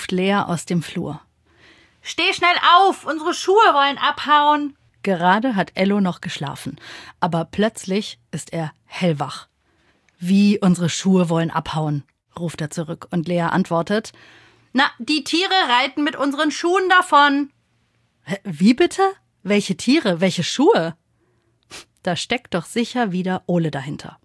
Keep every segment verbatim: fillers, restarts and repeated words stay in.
ruft Lea aus dem Flur. Steh schnell auf, unsere Schuhe wollen abhauen. Gerade hat Ello noch geschlafen, aber plötzlich ist er hellwach. Wie, unsere Schuhe wollen abhauen, ruft er zurück und Lea antwortet, na, die Tiere reiten mit unseren Schuhen davon. Hä, wie bitte? Welche Tiere, welche Schuhe? Da steckt doch sicher wieder Ole dahinter.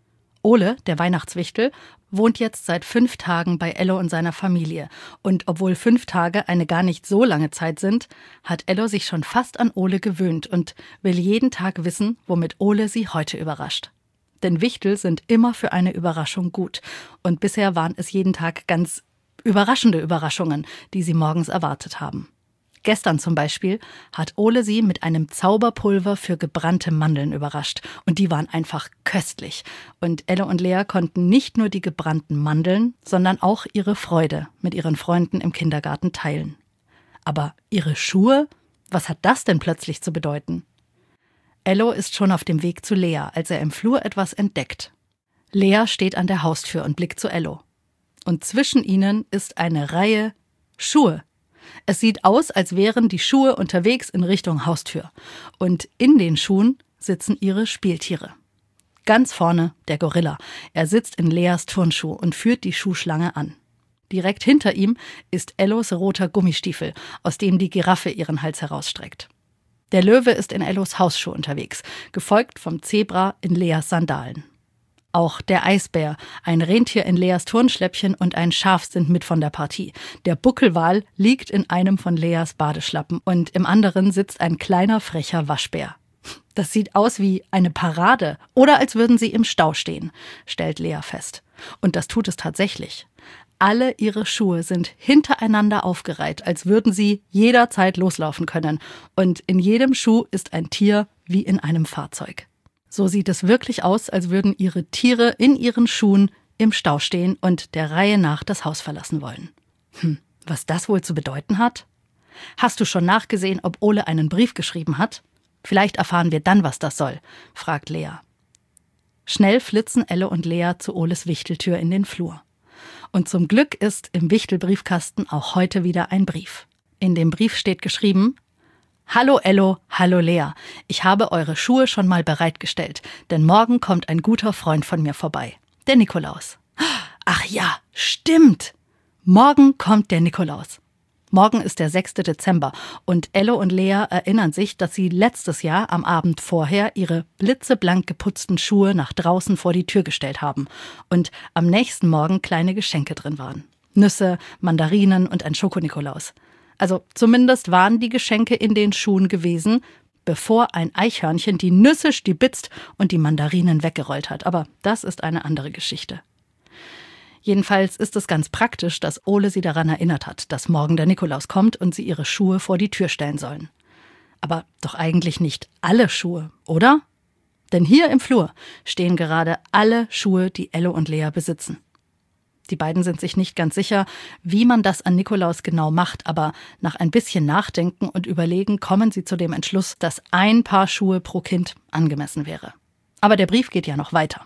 Ole, der Weihnachtswichtel, wohnt jetzt seit fünf Tagen bei Ello und seiner Familie. Und obwohl fünf Tage eine gar nicht so lange Zeit sind, hat Ello sich schon fast an Ole gewöhnt und will jeden Tag wissen, womit Ole sie heute überrascht. Denn Wichtel sind immer für eine Überraschung gut. Und bisher waren es jeden Tag ganz überraschende Überraschungen, die sie morgens erwartet haben. Gestern zum Beispiel hat Ole sie mit einem Zauberpulver für gebrannte Mandeln überrascht. Und die waren einfach köstlich. Und Ello und Lea konnten nicht nur die gebrannten Mandeln, sondern auch ihre Freude mit ihren Freunden im Kindergarten teilen. Aber ihre Schuhe? Was hat das denn plötzlich zu bedeuten? Ello ist schon auf dem Weg zu Lea, als er im Flur etwas entdeckt. Lea steht an der Haustür und blickt zu Ello. Und zwischen ihnen ist eine Reihe Schuhe. Es sieht aus, als wären die Schuhe unterwegs in Richtung Haustür. Und in den Schuhen sitzen ihre Spieltiere. Ganz vorne der Gorilla. Er sitzt in Leas Turnschuh und führt die Schuhschlange an. Direkt hinter ihm ist Ellos roter Gummistiefel, aus dem die Giraffe ihren Hals herausstreckt. Der Löwe ist in Ellos Hausschuh unterwegs, gefolgt vom Zebra in Leas Sandalen. Auch der Eisbär, ein Rentier in Leas Turnschläppchen und ein Schaf sind mit von der Partie. Der Buckelwal liegt in einem von Leas Badeschlappen und im anderen sitzt ein kleiner, frecher Waschbär. Das sieht aus wie eine Parade oder als würden sie im Stau stehen, stellt Lea fest. Und das tut es tatsächlich. Alle ihre Schuhe sind hintereinander aufgereiht, als würden sie jederzeit loslaufen können. Und in jedem Schuh ist ein Tier wie in einem Fahrzeug. So sieht es wirklich aus, als würden ihre Tiere in ihren Schuhen im Stau stehen und der Reihe nach das Haus verlassen wollen. Hm, was das wohl zu bedeuten hat? Hast du schon nachgesehen, ob Ole einen Brief geschrieben hat? Vielleicht erfahren wir dann, was das soll, fragt Lea. Schnell flitzen Elle und Lea zu Oles Wichteltür in den Flur. Und zum Glück ist im Wichtelbriefkasten auch heute wieder ein Brief. In dem Brief steht geschrieben: Hallo Ello, hallo Lea, ich habe eure Schuhe schon mal bereitgestellt, denn morgen kommt ein guter Freund von mir vorbei, der Nikolaus. Ach ja, stimmt! Morgen kommt der Nikolaus. Morgen ist der sechster Dezember und Ello und Lea erinnern sich, dass sie letztes Jahr am Abend vorher ihre blitzeblank geputzten Schuhe nach draußen vor die Tür gestellt haben und am nächsten Morgen kleine Geschenke drin waren. Nüsse, Mandarinen und ein Schokonikolaus. Also zumindest waren die Geschenke in den Schuhen gewesen, bevor ein Eichhörnchen die Nüsse stibitzt und die Mandarinen weggerollt hat. Aber das ist eine andere Geschichte. Jedenfalls ist es ganz praktisch, dass Ole sie daran erinnert hat, dass morgen der Nikolaus kommt und sie ihre Schuhe vor die Tür stellen sollen. Aber doch eigentlich nicht alle Schuhe, oder? Denn hier im Flur stehen gerade alle Schuhe, die Ello und Lea besitzen. Die beiden sind sich nicht ganz sicher, wie man das an Nikolaus genau macht, aber nach ein bisschen Nachdenken und Überlegen kommen sie zu dem Entschluss, dass ein Paar Schuhe pro Kind angemessen wäre. Aber der Brief geht ja noch weiter.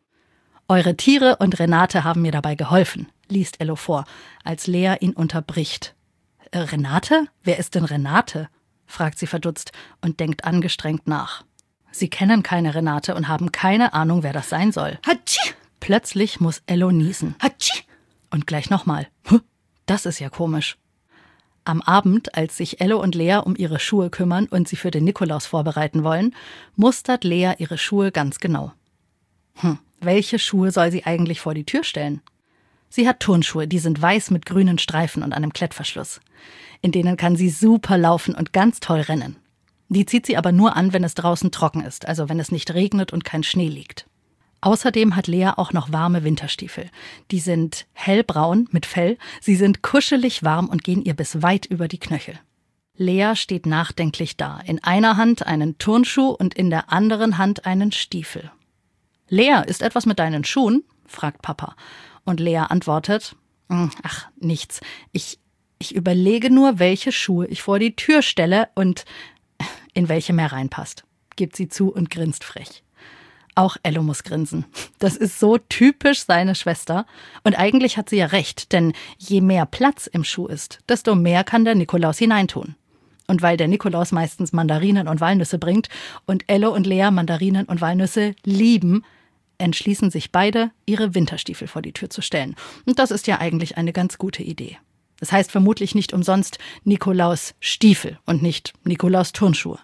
Eure Tiere und Renate haben mir dabei geholfen, liest Ello vor, als Lea ihn unterbricht. Äh, Renate? Wer ist denn Renate? Fragt sie verdutzt und denkt angestrengt nach. Sie kennen keine Renate und haben keine Ahnung, wer das sein soll. Hatschi! Plötzlich muss Ello niesen. Hatschi! Und gleich nochmal. Das ist ja komisch. Am Abend, als sich Ello und Lea um ihre Schuhe kümmern und sie für den Nikolaus vorbereiten wollen, mustert Lea ihre Schuhe ganz genau. Hm, welche Schuhe soll sie eigentlich vor die Tür stellen? Sie hat Turnschuhe, die sind weiß mit grünen Streifen und einem Klettverschluss. In denen kann sie super laufen und ganz toll rennen. Die zieht sie aber nur an, wenn es draußen trocken ist, also wenn es nicht regnet und kein Schnee liegt. Außerdem hat Lea auch noch warme Winterstiefel. Die sind hellbraun mit Fell, sie sind kuschelig warm und gehen ihr bis weit über die Knöchel. Lea steht nachdenklich da, in einer Hand einen Turnschuh und in der anderen Hand einen Stiefel. »Lea, ist etwas mit deinen Schuhen?« fragt Papa. Und Lea antwortet, »Ach, nichts. Ich, ich überlege nur, welche Schuhe ich vor die Tür stelle und in welche mehr reinpasst«, gibt sie zu und grinst frech. Auch Ello muss grinsen. Das ist so typisch seine Schwester. Und eigentlich hat sie ja recht, denn je mehr Platz im Schuh ist, desto mehr kann der Nikolaus hineintun. Und weil der Nikolaus meistens Mandarinen und Walnüsse bringt und Ello und Lea Mandarinen und Walnüsse lieben, entschließen sich beide, ihre Winterstiefel vor die Tür zu stellen. Und das ist ja eigentlich eine ganz gute Idee. Das heißt vermutlich nicht umsonst Nikolaus Stiefel und nicht Nikolaus Turnschuhe.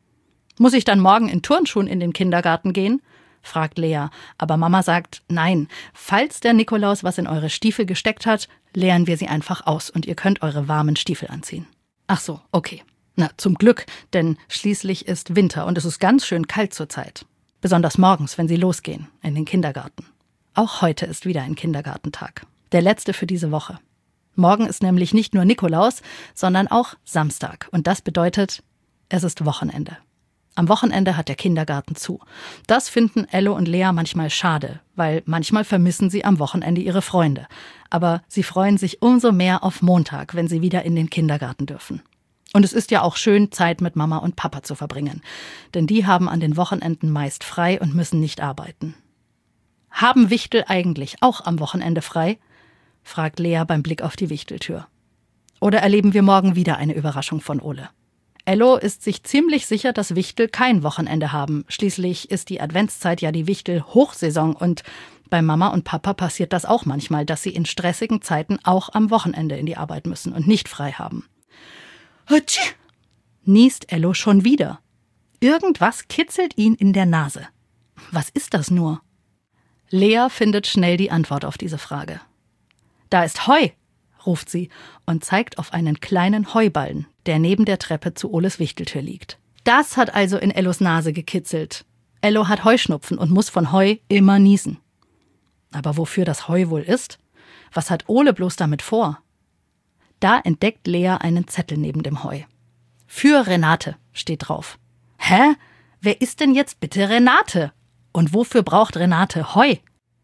Muss ich dann morgen in Turnschuhen in den Kindergarten gehen? Fragt Lea. Aber Mama sagt, nein, falls der Nikolaus was in eure Stiefel gesteckt hat, leeren wir sie einfach aus und ihr könnt eure warmen Stiefel anziehen. Ach so, okay. Na, zum Glück, denn schließlich ist Winter und es ist ganz schön kalt zur Zeit. Besonders morgens, wenn sie losgehen, in den Kindergarten. Auch heute ist wieder ein Kindergartentag. Der letzte für diese Woche. Morgen ist nämlich nicht nur Nikolaus, sondern auch Samstag. Und das bedeutet, es ist Wochenende. Am Wochenende hat der Kindergarten zu. Das finden Ello und Lea manchmal schade, weil manchmal vermissen sie am Wochenende ihre Freunde. Aber sie freuen sich umso mehr auf Montag, wenn sie wieder in den Kindergarten dürfen. Und es ist ja auch schön, Zeit mit Mama und Papa zu verbringen. Denn die haben an den Wochenenden meist frei und müssen nicht arbeiten. Haben Wichtel eigentlich auch am Wochenende frei? Fragt Lea beim Blick auf die Wichteltür. Oder erleben wir morgen wieder eine Überraschung von Ole? Ello ist sich ziemlich sicher, dass Wichtel kein Wochenende haben. Schließlich ist die Adventszeit ja die Wichtel-Hochsaison und bei Mama und Papa passiert das auch manchmal, dass sie in stressigen Zeiten auch am Wochenende in die Arbeit müssen und nicht frei haben. Hutsch! Niest Ello schon wieder. Irgendwas kitzelt ihn in der Nase. Was ist das nur? Lea findet schnell die Antwort auf diese Frage. Da ist Heu, ruft sie und zeigt auf einen kleinen Heuballen, der neben der Treppe zu Oles Wichteltür liegt. Das hat also in Ellos Nase gekitzelt. Ello hat Heuschnupfen und muss von Heu immer niesen. Aber wofür das Heu wohl ist? Was hat Ole bloß damit vor? Da entdeckt Lea einen Zettel neben dem Heu. Für Renate steht drauf. Hä? Wer ist denn jetzt bitte Renate? Und wofür braucht Renate Heu?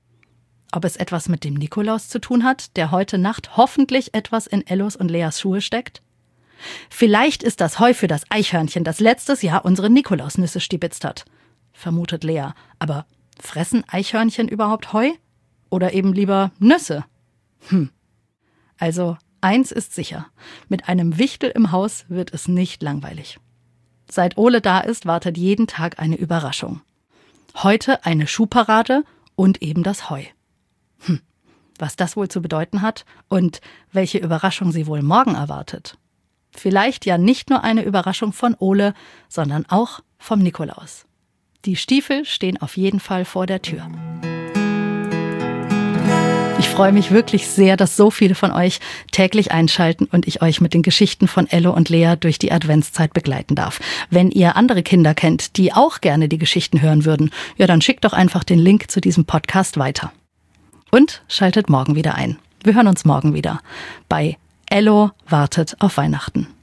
Ob es etwas mit dem Nikolaus zu tun hat, der heute Nacht hoffentlich etwas in Ellos und Leas Schuhe steckt? Vielleicht ist das Heu für das Eichhörnchen, das letztes Jahr unsere Nikolausnüsse stibitzt hat, vermutet Lea. Aber fressen Eichhörnchen überhaupt Heu? Oder eben lieber Nüsse? Hm. Also, eins ist sicher. Mit einem Wichtel im Haus wird es nicht langweilig. Seit Ole da ist, wartet jeden Tag eine Überraschung. Heute eine Schuhparade und eben das Heu. Hm, was das wohl zu bedeuten hat und welche Überraschung sie wohl morgen erwartet. Vielleicht ja nicht nur eine Überraschung von Ole, sondern auch vom Nikolaus. Die Stiefel stehen auf jeden Fall vor der Tür. Ich freue mich wirklich sehr, dass so viele von euch täglich einschalten und ich euch mit den Geschichten von Ello und Lea durch die Adventszeit begleiten darf. Wenn ihr andere Kinder kennt, die auch gerne die Geschichten hören würden, ja, dann schickt doch einfach den Link zu diesem Podcast weiter. Und schaltet morgen wieder ein. Wir hören uns morgen wieder bei Ello wartet auf Weihnachten.